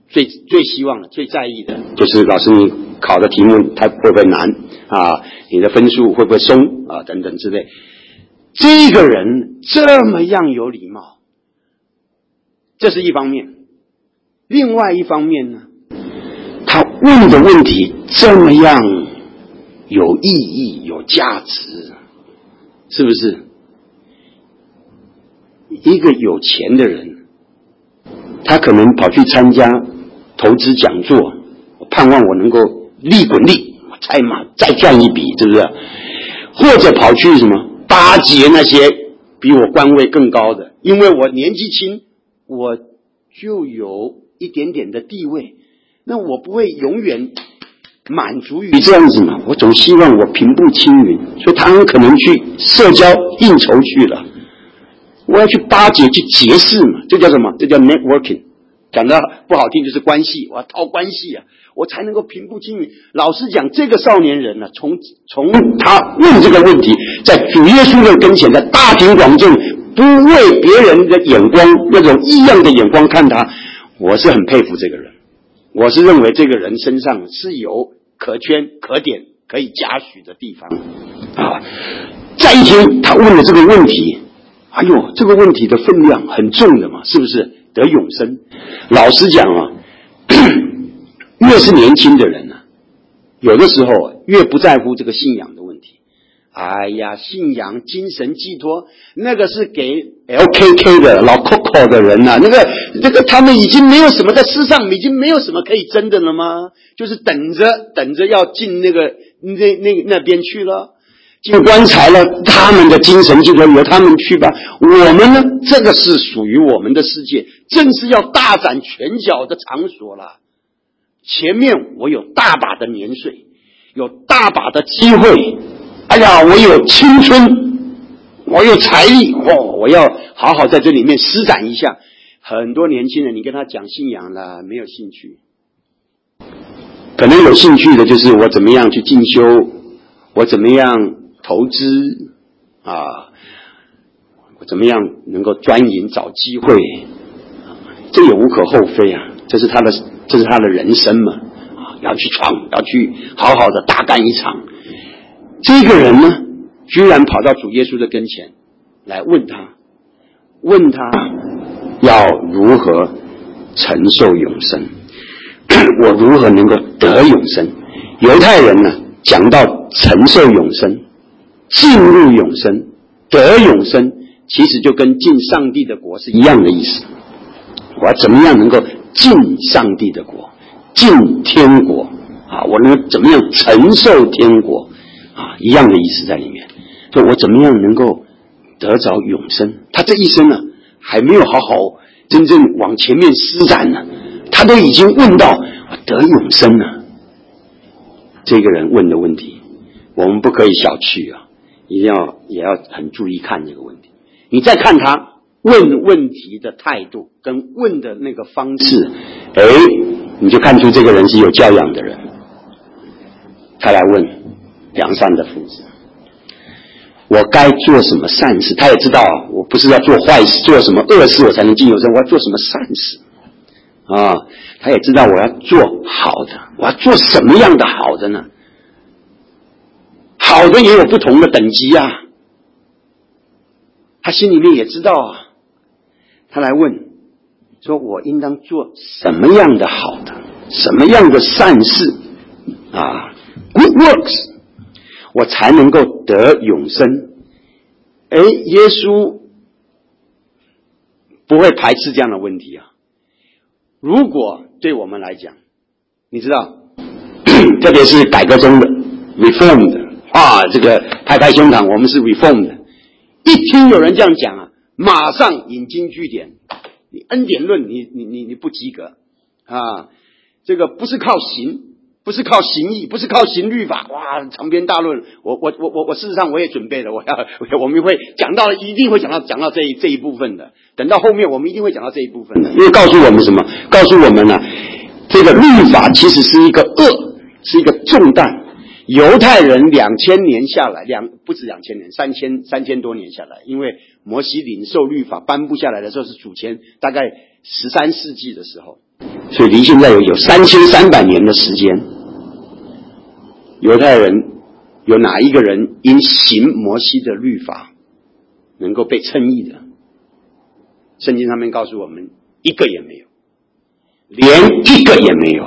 最希望的、最在意的，就是老师你考的题目它会不会难啊？你的分数会不会松啊？等等之类。这个人这么样有礼貌，这是一方面。另外一方面呢，他问的问题这么样有意义、有价值，是不是？一个有钱的人，他可能跑去参加投资讲座，我盼望我能够利滚利，我再赚一笔，是不是？或者跑去什么巴结那些比我官位更高的，因为我年纪轻，我就有一点点的地位，那我不会永远满足于这样子嘛，我总希望我平步青云，所以他很可能去社交应酬去了，我要去巴结去结识嘛，这叫什么？这叫 networking， 讲的不好听就是关系，我要套关系啊，我才能够平步青云。老实讲，这个少年人呢，从他问这个问题，在主耶稣的跟前，在大庭广众，不为别人的眼光那种异样的眼光看他，我是很佩服这个人，我是认为这个人身上是有可圈可点可以嘉许的地方啊。再一听他问的这个问题，哎呦，这个问题的分量很重的嘛，是不是？得永生。老实讲啊，越是年轻的人啊，有的时候越不在乎这个信仰的问题。哎呀，信仰精神寄托那个是给 LKK 的老 Coco 的人啊，那个他们已经没有什么在世上已经没有什么可以争的了吗？就是等着要进那边去了，进棺材了，他们的精神寄托由他们去吧。我们呢，这个是属于我们的世界，正是要大展拳脚的场所了。前面我有大把的年岁，有大把的机会，哎呀，我有青春，我有财力，我要好好在这里面施展一下。很多年轻人你跟他讲信仰了，没有兴趣，可能有兴趣的就是我怎么样去进修，我怎么样投资啊，我怎么样能够专营找机会，这也无可厚非啊，这是他的人生嘛，要去闯，要去好好的大干一场。这个人呢，居然跑到主耶稣的跟前来问他要如何承受永生，我如何能够得永生？犹太人呢，讲到承受永生、进入永生、得永生，其实就跟进上帝的国是一样的意思。我要怎么样能够进上帝的国，进天国啊？我能怎么样承受天国啊？一样的意思在里面。所以我怎么样能够得着永生？他这一生呢，还没有好好真正往前面施展呢，他都已经问到得永生了。这个人问的问题，我们不可以小觑啊，也要很注意看这个问题。你再看他问问题的态度跟问的那个方式，你就看出这个人是有教养的人。他来问良善的夫子，我该做什么善事？他也知道我不是要做坏事，做什么恶事我才能进永生，我要做什么善事啊？他也知道我要做好的，我要做什么样的好的呢？好的也有不同的等级啊，他心里面也知道啊。他来问说，我应当做什么样的好的，什么样的善事啊 ，good works， 我才能够得永生。耶稣不会排斥这样的问题啊。如果对我们来讲，你知道，特别是改革中的 reformed 啊，这个拍拍胸膛，我们是 reformed。一听有人这样讲啊，马上引经据典，你恩典论你不及格啊！这个不是靠行，不是靠行义，不是靠行律法，哇，长篇大论。我事实上我也准备了，我们会讲到，一定会讲到这一部分的。等到后面我们一定会讲到这一部分的，因为告诉我们什么？告诉我们呢，这个律法其实是一个恶，是一个重担。犹太人2000年下来，不止2000年，3000多年下来，因为摩西领受律法颁布下来的时候是主前大概13世纪的时候， 所以离现在有3300年的时间，犹太人有哪一个人因行摩西的律法能够被称义的？圣经上面告诉我们，一个也没有，连一个也没有。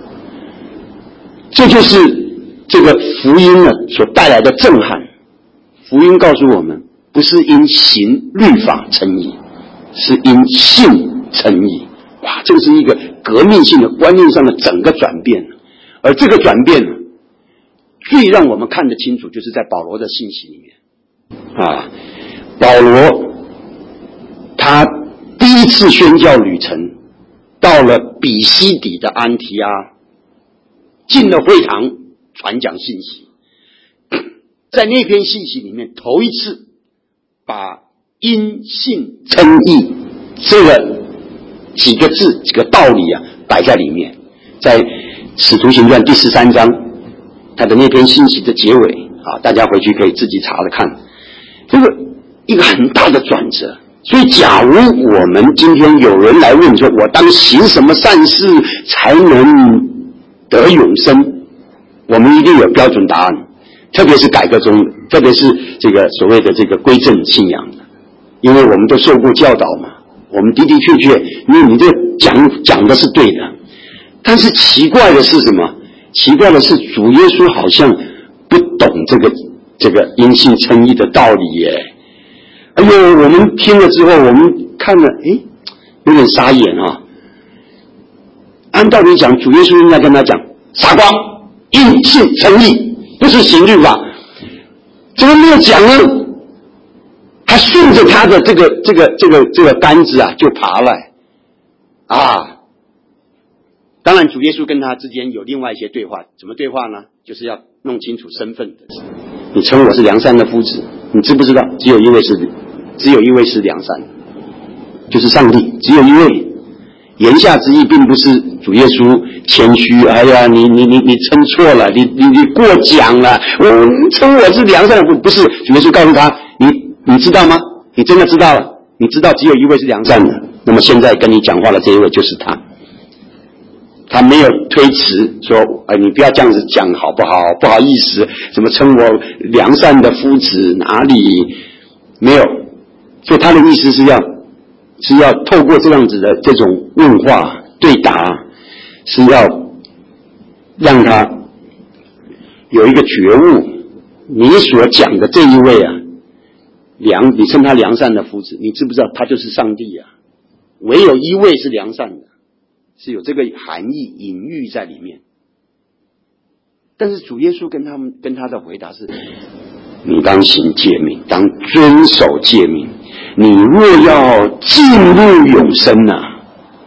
这就是这个福音呢所带来的震撼。福音告诉我们，不是因行律法称义，是因信称义。哇，这个是一个革命性的观念上的整个转变。而这个转变呢，最让我们看得清楚，就是在保罗的信息里面啊。保罗他第一次宣教旅程到了比西底的安提阿，进了会堂传讲信息。在那篇信息里面，头一次把因信称义这个几个字几个道理啊摆在里面。在使徒行传第13章他的那篇信息的结尾啊，大家回去可以自己查着看，这个一个很大的转折。所以假如我们今天有人来问说，我当行什么善事才能得永生，我们一定有标准答案，特别是改革中的，特别是这个所谓的这个归正信仰的，因为我们都受过教导嘛，我们的的确确，因为你这讲的是对的。但是奇怪的是什么？奇怪的是主耶稣好像不懂这个因信称义的道理耶。哎呦，我们听了之后，我们看了，有点傻眼啊。按道理讲，主耶稣应该跟他讲，傻瓜，因信称义，不是行律法，怎么没有讲呢？他顺着他的这个杆子啊，就爬来啊。当然，主耶稣跟他之间有另外一些对话，怎么对话呢？就是要弄清楚身份的。你称我是良善的夫子，你知不知道？只有一位是良善，就是上帝，只有一位。言下之意并不是主耶稣谦虚，哎呀，你称错了，你过奖了，称我是良善的夫子，不是。主耶稣告诉他，你知道吗？你真的知道了？你知道只有一位是良善的，那么现在跟你讲话的这一位就是他。他没有推辞说，你不要这样子讲好不好？不好意思，怎么称我良善的夫子？哪里没有？所以他的意思是要透过这样子的这种问话对答，是要让他有一个觉悟。你所讲的这一位啊，你称他良善的夫子，你知不知道他就是上帝啊？唯有一位是良善的。是有这个含义隐喻在里面。但是主耶稣跟他的回答是，你当行诫命，当遵守诫命，你若要进入永生啊，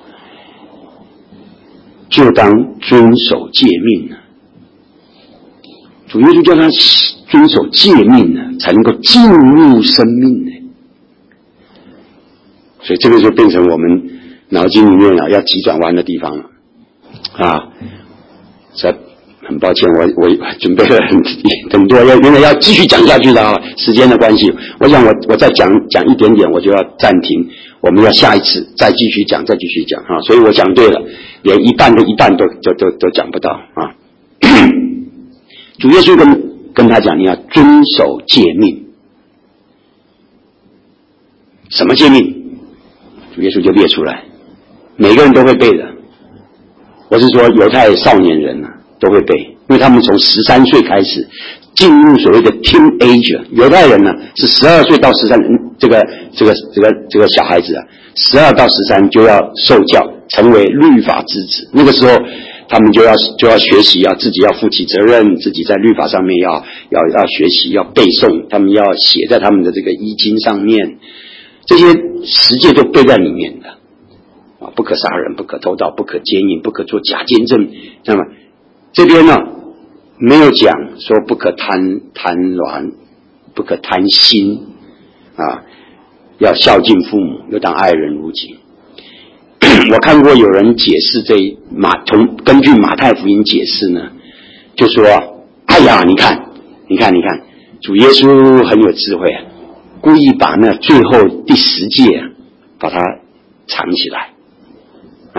就当遵守诫命啊。主耶稣叫他遵守诫命啊，才能够进入生命呢。所以这个就变成我们脑筋里面要急转弯的地方了啊！很抱歉，我准备了很多，原来要继续讲下去的啊，时间的关系，我想我再讲一点点，我就要暂停，我们要下一次再继续讲啊！所以我讲对了，连一半都讲不到啊！主耶稣跟他讲，你要遵守诫命，什么诫命？主耶稣就列出来。每个人都会背的，我是说犹太少年人都会背，因为他们从13岁开始进入所谓的 teenager， 犹太人是12岁到13，这个小孩子12到13就要受教，成为律法之子。那个时候他们就要学习，自己要负起责任，自己在律法上面要学习，要背诵，他们要写在他们的这个衣襟上面，这些十诫都背在里面的。不可杀人，不可偷盗，不可奸淫，不可做假见证。那么这边没有讲说不可贪婪，不可贪心啊，要孝敬父母，又当爱人如己。我看过有人解释根据马太福音解释呢，就说哎呀，你看，主耶稣很有智慧故意把那最后第10诫把它藏起来。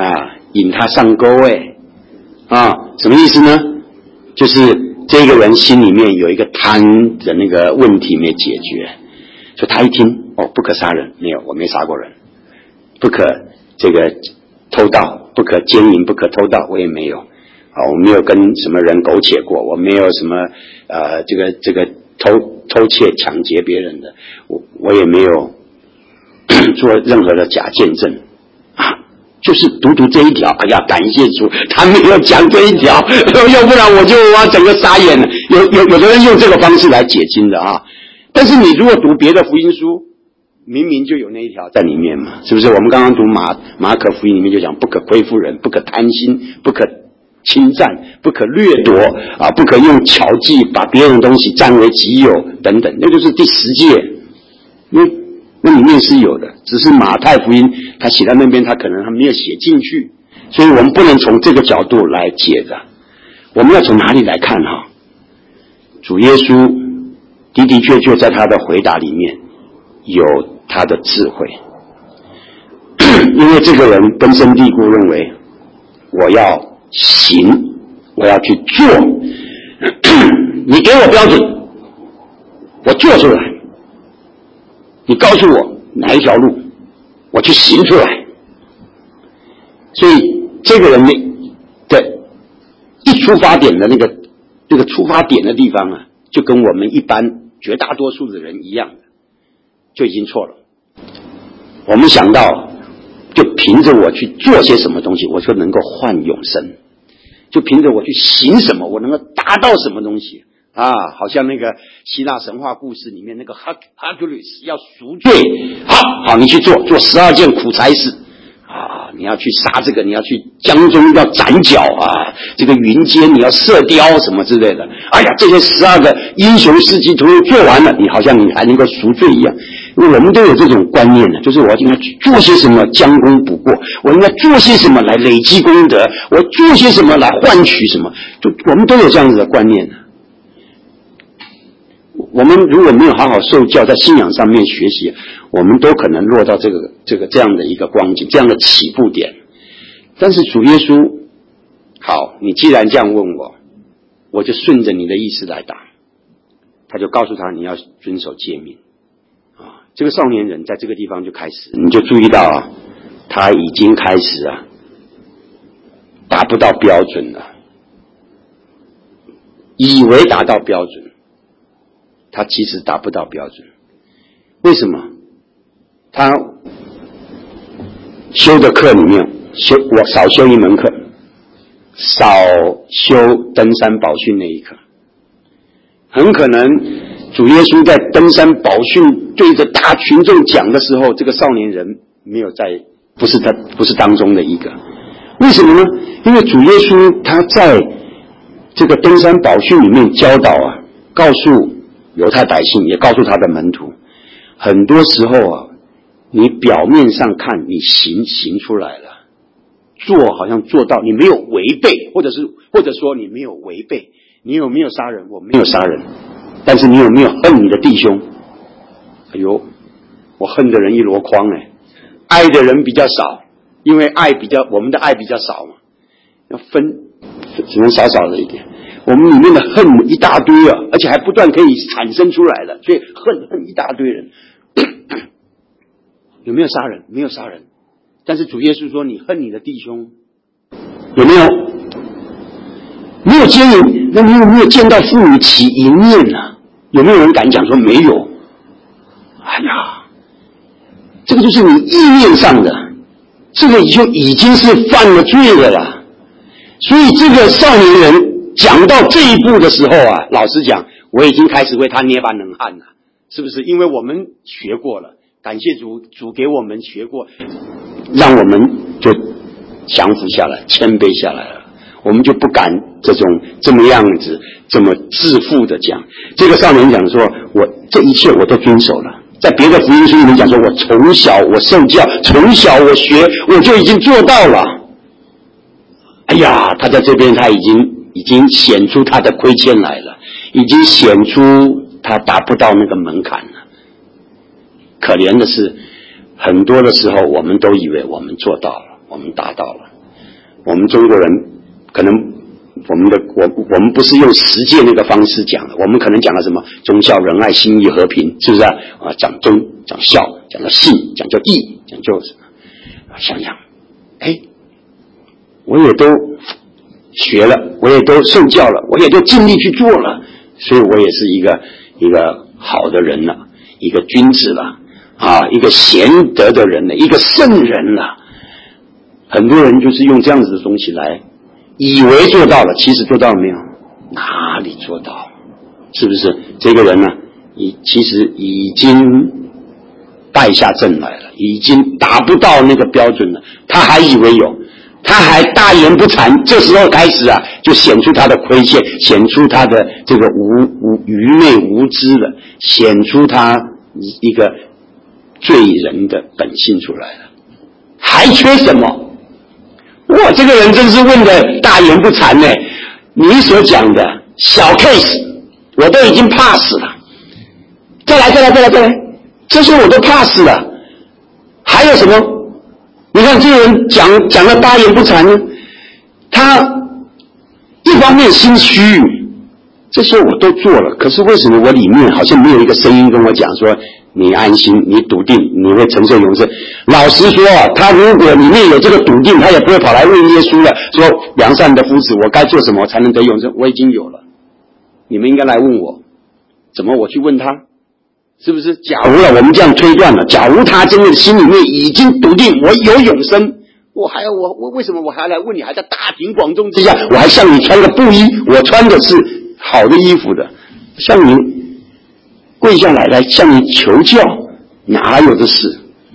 引他上钩什么意思呢？就是这个人心里面有一个贪的那个问题没解决，所以他一听不可杀人，没有，我没杀过人，不可这个偷盗，不可奸淫，不可偷盗，我也没有我没有跟什么人苟且过，我没有什么这个偷窃抢劫别人的，我也没有做任何的假见证就是读这一条，哎呀，感谢主，他没有讲这一条，要不然我就整个傻眼了。有的人用这个方式来解经的但是你如果读别的福音书，明明就有那一条在里面嘛，是不是？我们刚刚读马可福音里面就讲，不可亏负人，不可贪心，不可侵占，不可掠夺不可用巧计把别人的东西占为己有等等，那就是第10诫。那里面是有的，只是马太福音他写在那边，他可能他没有写进去，所以我们不能从这个角度来解的。我们要从哪里来看主耶稣的确在他的回答里面有他的智慧，因为这个人根深蒂固认为我要行，我要去做，你给我标准，我做出来，你告诉我哪一条路，我去行出来。所以这个人的一出发点的那个出发点的地方就跟我们一般绝大多数的人一样，就已经错了。我们想到就凭着我去做些什么东西，我就能够换永生，就凭着我去行什么，我能够达到什么东西好像那个希腊神话故事里面那个 Hercules 要赎罪，好，你去做12件苦差事你要去杀这个，你要去江中要斩脚这个云间你要射雕什么之类的。哎呀，这些12个英雄事迹图做完了，你好像你还能够赎罪一样。因为我们都有这种观念就是我应该做些什么将功补过，我应该做些什么来累积功德，我做些什么来换取什么，我们都有这样子的观念我们如果没有好好受教，在信仰上面学习，我们都可能落到这样的一个光景，这样的起步点。但是主耶稣，好，你既然这样问我就顺着你的意思来答。他就告诉他你要遵守诫命这个少年人在这个地方就开始，你就注意到他已经开始达不到标准了，以为达到标准，他其实达不到标准。为什么？他修的课里面我少修一门课，少修登山宝训那一课。很可能主耶稣在登山宝训对着大群众讲的时候，这个少年人没有不是当中的一个。为什么呢？因为主耶稣他在这个登山宝训里面教导告诉犹太百姓，也告诉他的门徒，很多时候你表面上看你行出来了，做好像做到，你没有违背，或者说你没有违背。你有没有杀人？我没有杀人。但是你有没有恨你的弟兄？哎呦，我恨的人一箩筐爱的人比较少，因为我们的爱比较少嘛，要分只能少少的一点。我们里面的恨一大堆而且还不断可以产生出来的，所以恨一大堆人。有没有杀人？没有杀人。但是主耶稣说你恨你的弟兄，有没有？没有奸淫，那你有没有见到妇女起淫念有没有人敢讲说没有？哎呀，这个就是你意念上的，这个就已经是犯了罪了啦。所以这个少年人讲到这一步的时候老实讲，我已经开始为他捏把冷汗了，是不是？因为我们学过了，感谢主给我们学过，让我们就降服下来，谦卑下来了。我们就不敢这么样子这么自负的讲。这个少年讲说，我这一切我都遵守了。在别的福音书里面讲说，我从小我受教，从小我学，我就已经做到了。哎呀，他在这边他已经显出他的亏欠来了，已经显出他达不到那个门槛了。可怜的是，很多的时候我们都以为我们做到了，我们达到了。 我们中国人可能我们不是用实践那个方式讲的，我们可能讲了什么忠孝仁爱信义和平，是不是啊？讲忠讲孝讲到信讲究义讲究什么？想想，我也都学了，我也都受教了，我也都尽力去做了，所以我也是一个好的人了，一个君子了一个贤德的人了，一个圣人了。很多人就是用这样子的东西来以为做到了，其实做到了没有？哪里做到？是不是？这个人呢，其实已经败下阵来了，已经达不到那个标准了，他还以为有，他还大言不惭，这时候开始就显出他的亏欠，显出他的这个愚昧无知了，显出他一个罪人的本性出来了。还缺什么？哇，这个人真是问的大言不惭呢！你所讲的小 case 我都已经 pass 了，再来，这些我都 pass 了，还有什么？你看这个人讲的大言不惭呢，他一方面心虚，这些我都做了，可是为什么我里面好像没有一个声音跟我讲说，你安心，你笃定，你会承受永生？老实说他如果里面有这个笃定，他也不会跑来问耶稣了，说良善的夫子，我该做什么才能得永生？我已经有了，你们应该来问我，怎么我去问他？是不是？假如我们这样推断了，假如他真的心里面已经笃定我有永生，我为什么我还来问你？还在大庭广众之下，我还向你穿个布衣，我穿的是好的衣服的，向你跪下来向你求教，哪有的事？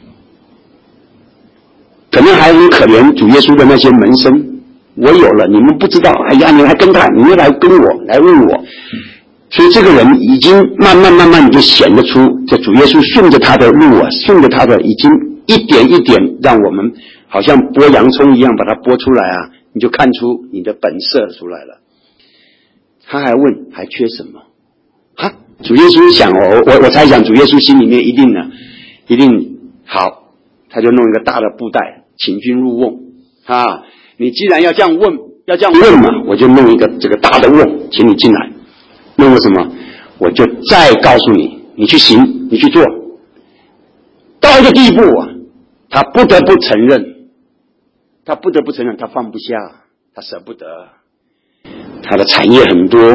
可能还很可怜主耶稣的那些门生，我有了，你们不知道，哎呀，你们还跟他，你们来跟我来问我。所以这个人已经慢慢就显得出，这主耶稣顺着他的路顺着他的已经一点一点让我们好像剥洋葱一样把它剥出来你就看出你的本色出来了。他还问还缺什么？主耶稣想我猜想主耶稣心里面一定好，他就弄一个大的布袋，请君入瓮你既然要这样问嘛，我就弄一个这个大的瓮，请你进来。弄个什么？我就再告诉你，你去行，你去做。到一个地步他不得不承认，他放不下，他舍不得，他的产业很多，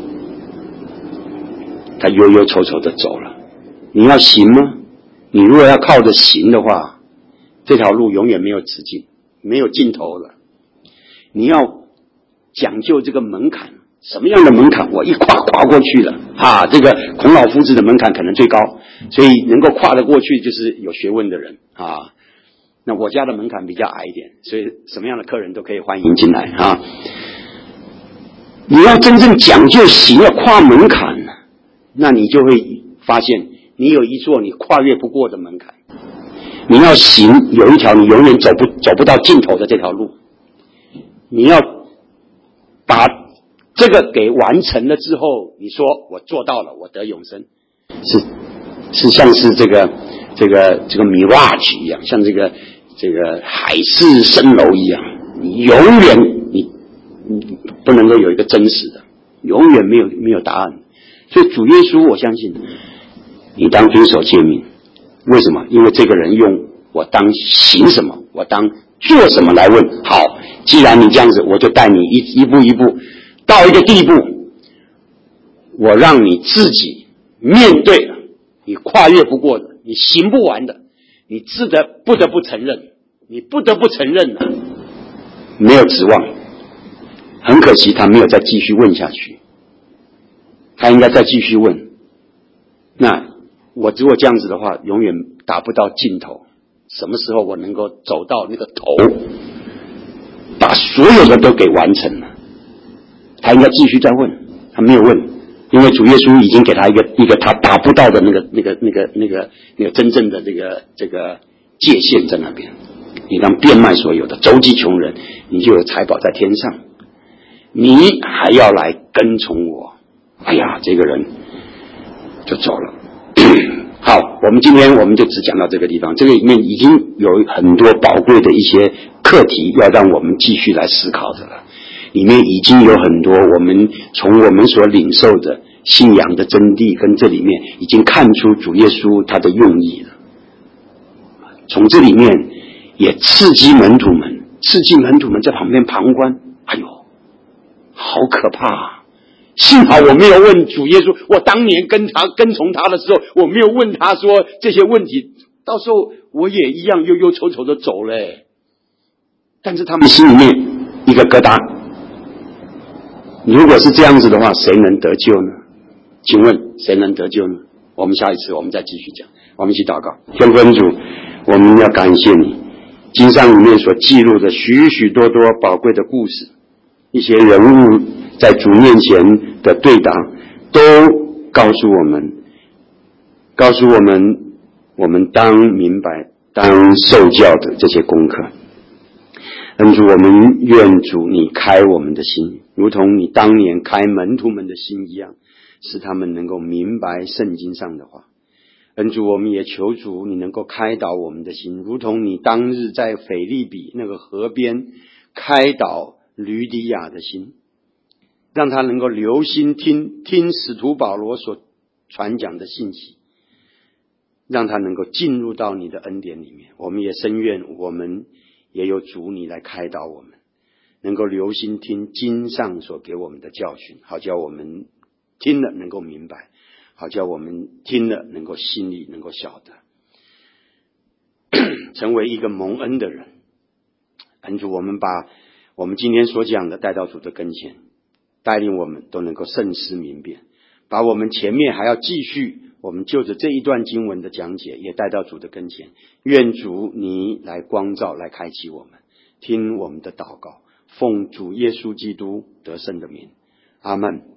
他忧忧愁愁的走了。你要行吗？你如果要靠着行的话，这条路永远没有止境，没有尽头了。你要讲究这个门槛，什么样的门槛？我一跨过去了这个孔老夫子的门槛可能最高，所以能够跨得过去就是有学问的人那我家的门槛比较矮一点，所以什么样的客人都可以欢迎进来你要真正讲究行，要跨门槛，那你就会发现你有一座你跨越不过的门槛。你要行，有一条你永远走不到尽头的这条路，你要把这个给完成了之后，你说我做到了，我得永生，是像是这个 mirage 一样，像这个海市蜃楼一样，你永远你不能够有一个真实的，永远没有答案。所以主耶稣，我相信你当遵守诫命，为什么？因为这个人用我当行什么，我当做什么来问。好，既然你这样子，我就带你一步一步到一个地步，我让你自己面对了你跨越不过的，你行不完的，你不得不承认，没有指望。很可惜他没有再继续问下去，他应该再继续问。那我如果这样子的话，永远达不到尽头。什么时候我能够走到那个头，把所有的都给完成了？他应该继续再问，他没有问，因为主耶稣已经给他一个他达不到的那个真正的这个界限在那边。你当变卖所有的，周济穷人，你就有财宝在天上。你还要来跟从我？哎呀，这个人就走了。 好，我们今天我们就只讲到这个地方，这个里面已经有很多宝贵的一些课题要让我们继续来思考的了，里面已经有很多我们从我们所领受的信仰的真谛跟这里面已经看出主耶稣他的用意了，从这里面也刺激门徒们在旁边旁观，哎呦好可怕啊，幸好我没有问主耶稣，我当年跟从他的时候，我没有问他说这些问题，到时候我也一样忧忧愁愁的走了。但是他们心里面一个疙瘩，如果是这样子的话，谁能得救呢？请问谁能得救呢？我们下一次我们再继续讲，我们一起祷告。天父恩主，我们要感谢你，经上里面所记录的许许多多宝贵的故事，一些人物在主面前的对答，都告诉我们我们当明白当受教的这些功课。恩主，我们愿主你开我们的心，如同你当年开门徒们的心一样，使他们能够明白圣经上的话。恩主，我们也求主你能够开导我们的心，如同你当日在腓立比那个河边开导吕底亚的心，让他能够留心听使徒保罗所传讲的信息，让他能够进入到你的恩典里面。我们也深愿我们也有主你来开导我们，能够留心听经上所给我们的教训，好叫我们听了能够明白，好叫我们听了能够心里能够晓得，成为一个蒙恩的人。恩主，我们把我们今天所讲的带到主的跟前，带领我们都能够慎思明辨，把我们前面还要继续我们就着这一段经文的讲解也带到主的跟前。愿主你来光照，来开启我们，听我们的祷告，奉主耶稣基督得胜的名，阿们。